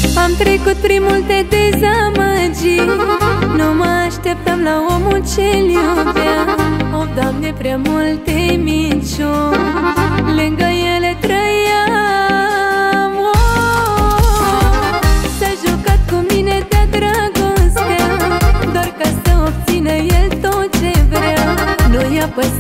Am trecut prin multe dezamăgiri, nu mă așteptam la omul ce-l iubea. O, Doamne, prea multe minciuni, lângă ele trăiam. S-a jucat cu mine de-a dragostea, doar ca să obțină el tot ce vrea. Nu i-a păsat